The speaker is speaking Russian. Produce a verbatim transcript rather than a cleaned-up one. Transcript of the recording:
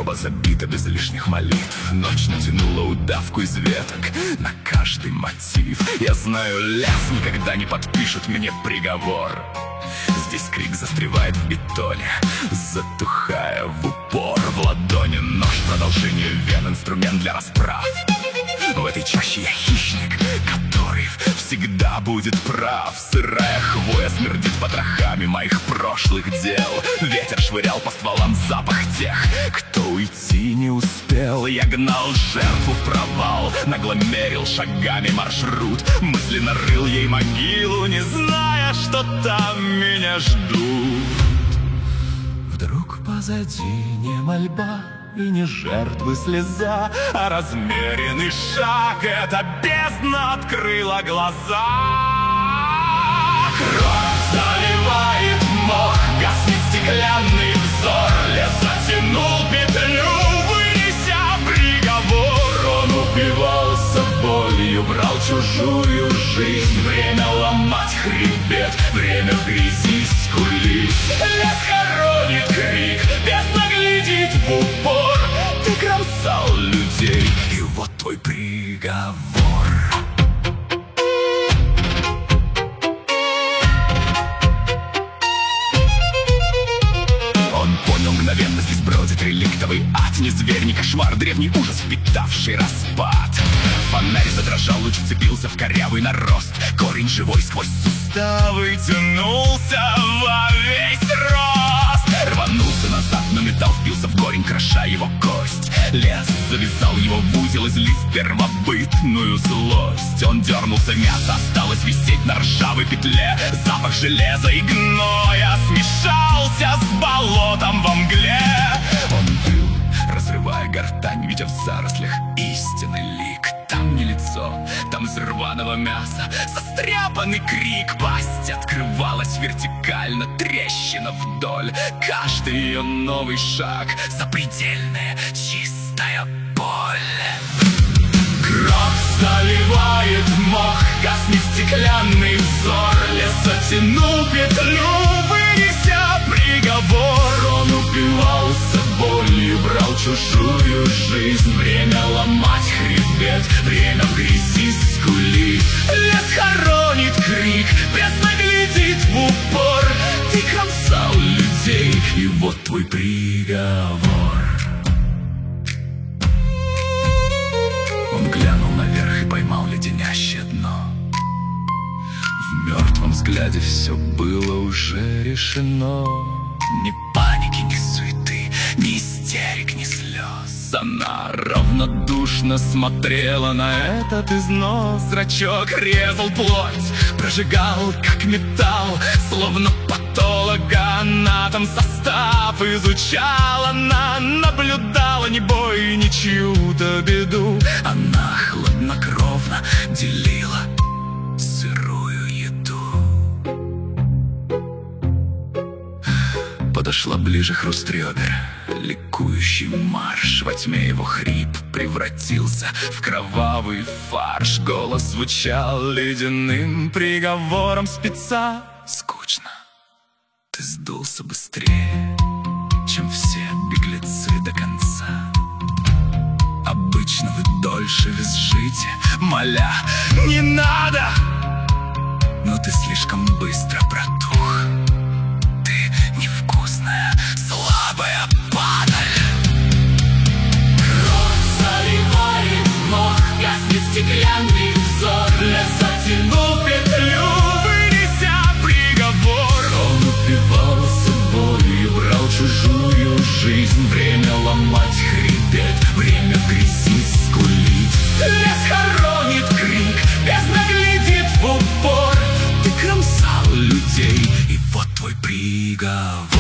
Небо забито без лишних молитв. Ночь натянула удавку из веток на каждый мотив. Я знаю, лес никогда не подпишет мне приговор. Здесь крик застревает в бетоне, затухая в упор. В ладони нож, продолжение вен, инструмент для расправ. В этой чаще я хищник, который всегда будет прав. Сырая хвоя смердит потрохами моих прошлых дел. Ветер швырял по стволам запах тех, кто уйти не успел. Я гнал жертву в провал, нагло мерил шагами маршрут. Мысленно рыл ей могилу, не зная, что там меня ждут. Вдруг позади не мольба и не жертвы слеза, а размеренный шаг. Эта бездна открыла глаза. Кровь заливает мох, гаснет стеклянный взор. Лес затянул петлю, вынеся приговор. Он упивался болью, брал чужую жизнь. Время ломать хребет, время в грязи скулить. Лес хоронит крик, бездна глядит в упор. Ты кромсал людей, и вот твой приговор. Он понял мгновенно, здесь бродит реликтовый ад. Не зверь, не кошмар, древний ужас, впитавший распад. Фонарь задрожал, луч вцепился в корявый нарост. Корень живой сквозь суставы тянулся во весь рост. Рванулся назад, но металл впился в корень, кроша его кость. Лес завязал его в узел, излив первобытную злость. Он дернулся, мясо осталось висеть на ржавой петле. Запах железа и гноя смешался с болотом во мгле. Он выл, разрывая гортань, видя в зарослях истинный лик. Там не лицо, там из рваного мяса состряпанный крик. Пасть открывалась вертикально, трещина вдоль. Каждый ее новый шаг — запредельная чистая боль. Кровь заливает мох, гаснет стеклянный взор. Лес затянул петлю, вынеся приговор. Он упивался болью, брал чужую жизнь. Время ломать хребет, время в грязи скулить. Лес хоронит крик, бездна глядит в упор. Ты кромсал людей, и вот твой приговор. Он глянул наверх и поймал леденящее дно. В мертвом взгляде все было уже решено. Ни паники, ни суеты, ни истерик, ни слез. Она равнодушно смотрела на этот износ. Зрачок резал плоть, прожигал как металл. Словно патологоанатом состав изучала. Она наблюдала ни бой, ни чью-то беду. Она хладнокровно делила сырую еду. Подошла ближе, хруст ребер, ликующий марш. Во тьме его хрип превратился в кровавый фарш. Голос звучал ледяным приговором спеца. Скучно, ты сдулся быстрее, чем все беглецы до конца. Обычно вы дольше визжите, моля, не надо. Но ты слишком быстро протух. Невкусная, слабая падаль. Кровь заливает мох, гаснет стеклянный взор. Лес затянул петлю, вынеся приговор. Он упивался болью, брал чужую жизнь. Время ломать хребет, время в грязи скулить. Лес хоронит крик, бездна глядит в упор. Ты кромсал людей, и вот твой приговор.